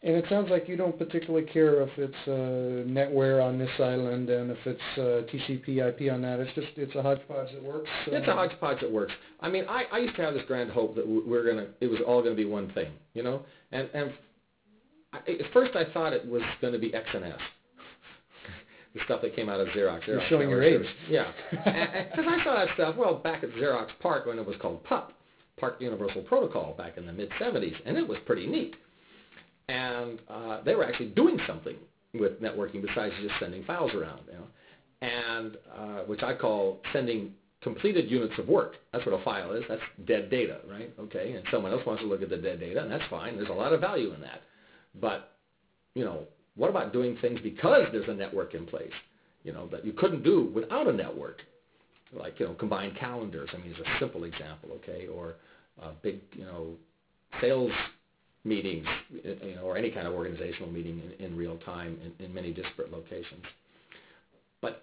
And it sounds like you don't particularly care if it's NetWare on this island and if it's TCP/IP on that. It's a hodgepodge that works. It's a hodgepodge that works. I mean, I used to have this grand hope that it was all gonna be one thing, you know. And at first I thought it was going to be XNS, the stuff that came out of Xerox. You're showing your age. Yeah, because I saw that stuff back at Xerox PARC when it was called PUP, PARC Universal Protocol, back in the mid '70s, and it was pretty neat. And they were actually doing something with networking besides just sending files around, you know, and which I call sending completed units of work. That's what a file is. That's dead data, right? Okay, and someone else wants to look at the dead data, and that's fine. There's a lot of value in that. But, you know, what about doing things because there's a network in place, you know, that you couldn't do without a network? Like, you know, combined calendars. I mean, it's a simple example, okay, or big, you know, sales meetings, you know, or any kind of organizational meeting in real time in many disparate locations. But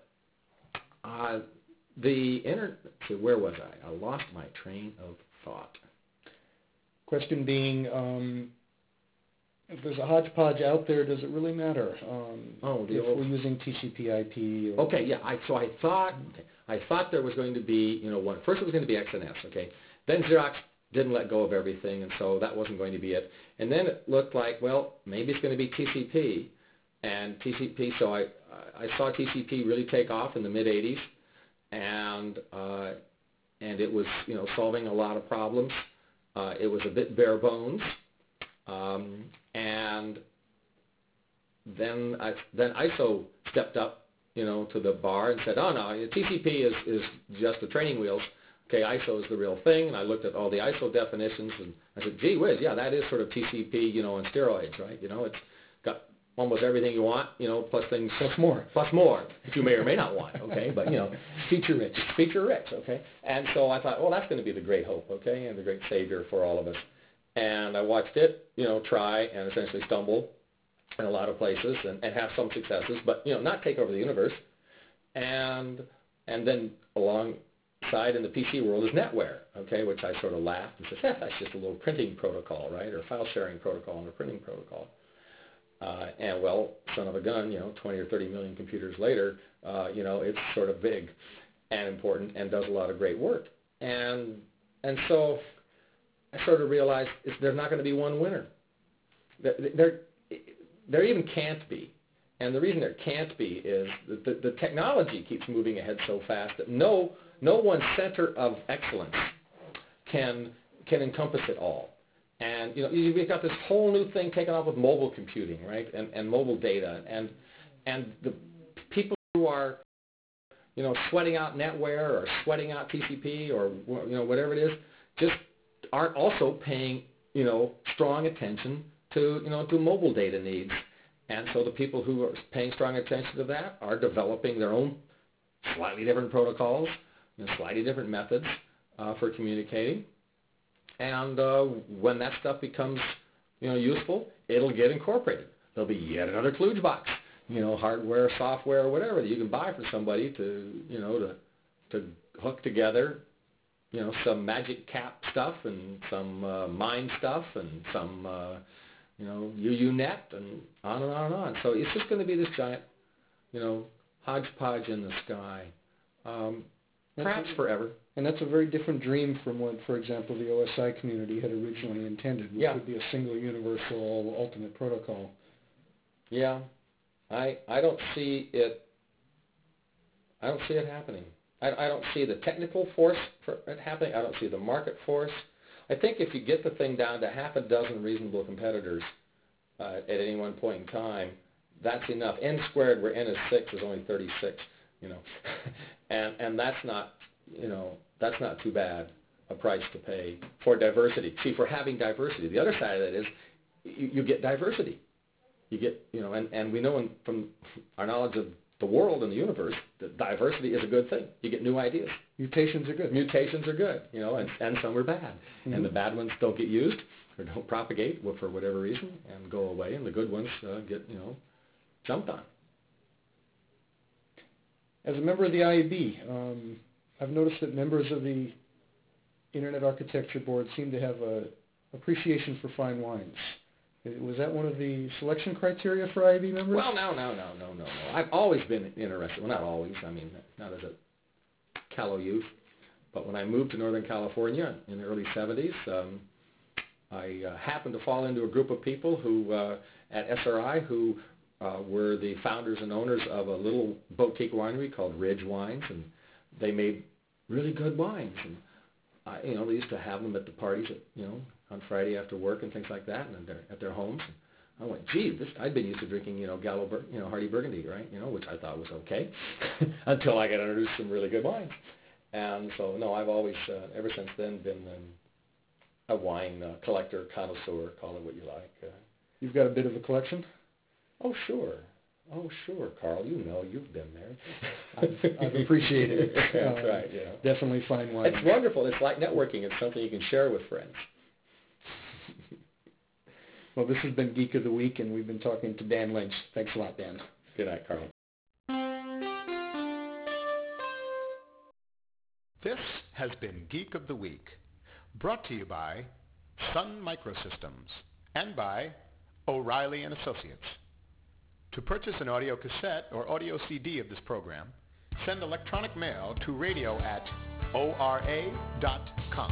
so where was I? I lost my train of thought. Question being, if there's a hodgepodge out there, does it really matter if we're using TCP/IP? Okay, yeah. I thought there was going to be, you know, one. First it was going to be XNS, okay. Then Xerox didn't let go of everything, and so that wasn't going to be it. And then it looked like, well, maybe it's going to be TCP, and TCP. So I saw TCP really take off in the mid '80s, and it was, you know, solving a lot of problems. It was a bit bare bones. And then ISO stepped up, you know, to the bar and said, oh no, TCP is just the training wheels. Okay, ISO is the real thing. And I looked at all the ISO definitions and I said, gee whiz, yeah, that is sort of TCP, you know, on steroids, right? You know, it's got almost everything you want, you know, plus things. Plus more, that you may or may not want, okay? But, you know, feature rich, okay? And so I thought, well, that's going to be the great hope, okay, and the great savior for all of us. And I watched it, you know, try and essentially stumble in a lot of places and have some successes, but, you know, not take over the universe. And then alongside in the PC world is NetWare, okay, which I sort of laughed and said, that's just a little printing protocol, right, or file sharing protocol and a printing protocol. And, well, son of a gun, you know, 20 or 30 million computers later, you know, it's sort of big and important and does a lot of great work. And so I sort of realized there's not going to be one winner. There even can't be. And the reason there can't be is that the technology keeps moving ahead so fast that no one center of excellence can encompass it all. And, you know, we've got this whole new thing taken off with mobile computing, right, and mobile data. And the people who are, you know, sweating out NetWare or sweating out TCP or, you know, whatever it is, just aren't also paying, you know, strong attention to, you know, to mobile data needs. And so the people who are paying strong attention to that are developing their own slightly different protocols, you know, slightly different methods for communicating. And when that stuff becomes, you know, useful, it'll get incorporated. There'll be yet another kludge box, you know, hardware, software, whatever that you can buy for somebody to, you know, to hook together, you know, some magic cap stuff and some mine stuff and some, you know, UUNet and on and on and on. So it's just going to be this giant, you know, hodgepodge in the sky, perhaps forever. And that's a very different dream from what, for example, the OSI community had originally intended, which would be a single universal ultimate protocol. Yeah, I don't see it. I don't see it happening. I don't see the technical force for it happening. I don't see the market force. I think if you get the thing down to half a dozen reasonable competitors at any one point in time, that's enough. N squared, where N is 6, is only 36, you know, and that's not, you know, that's not too bad a price to pay for diversity. See, for having diversity. The other side of that is you get diversity. You get, you know, and we know from our knowledge of the world and the universe that diversity is a good thing. You get new ideas. Mutations are good. Mutations are good, you know, and some are bad. Mm-hmm. And the bad ones don't get used or don't propagate for whatever reason and go away, and the good ones get, you know, jumped on. As a member of the IAB, I've noticed that members of the Internet Architecture Board seem to have a appreciation for fine wines. Was that one of the selection criteria for IAB members? Well, no. I've always been interested. Well, not always. I mean, not as a callow youth. But when I moved to Northern California in the early 70s, I happened to fall into a group of people who, at SRI, who were the founders and owners of a little boutique winery called Ridge Wines, and they made really good wines. And they used to have them at the parties, on Friday after work and things like that, and at their homes. And I went, gee, I'd been used to drinking, Gallo, Hardy Burgundy, right? Which I thought was okay, until I got introduced to some really good wines. And so, no, I've always, ever since then, been a wine collector, connoisseur, call it what you like. You've got a bit of a collection? Oh, sure, Carl. You've been there. I've appreciated it. That's right. Yeah. Definitely fine wine. It's wonderful. It's like networking. It's something you can share with friends. Well, this has been Geek of the Week, and we've been talking to Dan Lynch. Thanks a lot, Dan. Good night, Carl. This has been Geek of the Week, brought to you by Sun Microsystems and by O'Reilly & Associates. To purchase an audio cassette or audio CD of this program, send electronic mail to radio@ora.com.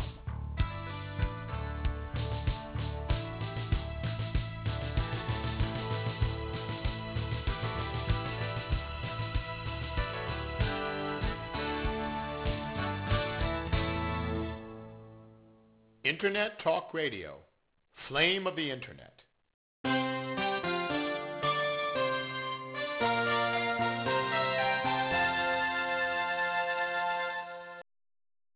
Internet Talk Radio, flame of the Internet.